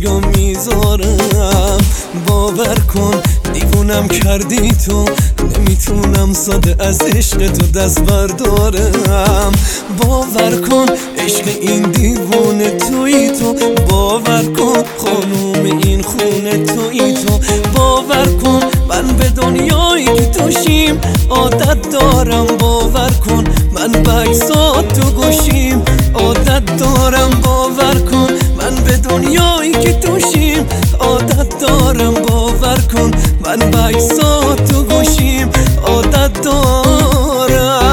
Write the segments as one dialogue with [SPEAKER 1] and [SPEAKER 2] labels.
[SPEAKER 1] بستگیام میذارم. باور کن دیوونم کردی تو، نمیتونم ساده از عشق تو دست بردارم. باور کن عشق این دیوونه تویی تو، باور کن خانوم این خونه تویی تو. باور کن من به دنیایی که توشیم عادت دارم. باور کن من به عکسات تو گوشیم عادت دارم. باور کن من به دنیایی که توشیم عادت دارم. باور کن من به عکسات تو گوشیم عادت دارم.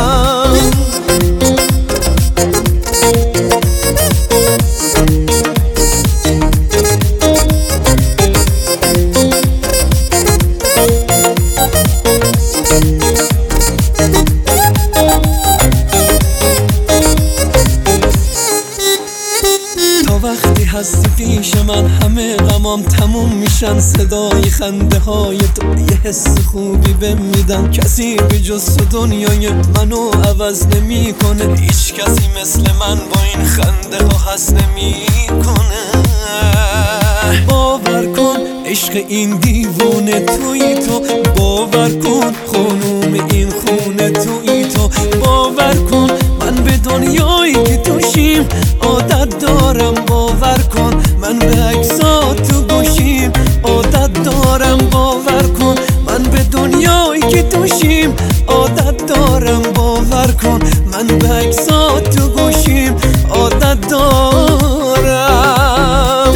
[SPEAKER 1] وقتی هستی پیش من همه غمام تموم میشن. صدای خنده های تو یه حس خوبی بهم میدن. کسی به جز تو دنیای منو عوض نمیکنه. هیچ کسی مثل من با این خنده ها حس نمیکنه. باور کن عشق این دیوونه تویی تو، باور کن خانوم این خونه تویی تو. باور کن من به دنیایی که توشیم عادت دارم. باور کن من به عکسات تو گوشیم عادت دارم. باور کن من به دنیایی که توشیم عادت دارم. باور کن من به عکسات تو گوشیم عادت دارم.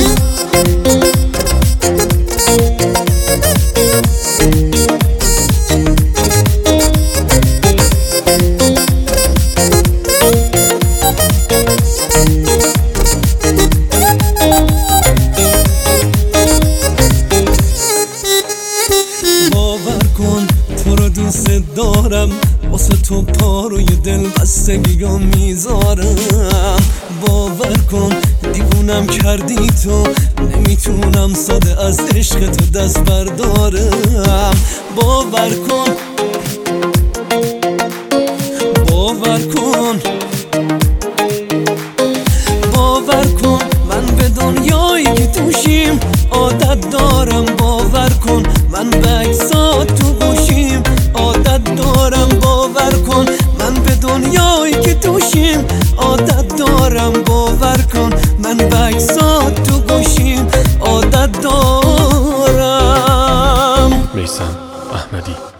[SPEAKER 1] تو رو دوست دارم، واسه تو پاروی دل بستگیام میذارم. باور کن دیوونم کردی تو، نمیتونم ساده از عشق تو دست بردارم. باور کن باور کن باور کن من به دنیایی که توشیم عادت دارم. باور کن من به عکسات تو گوشیم عادت دارم. باور کن من به دنیایی که توشیم عادت دارم. باور کن من به عکسات تو گوشیم عادت دارم.
[SPEAKER 2] میثم احمدی.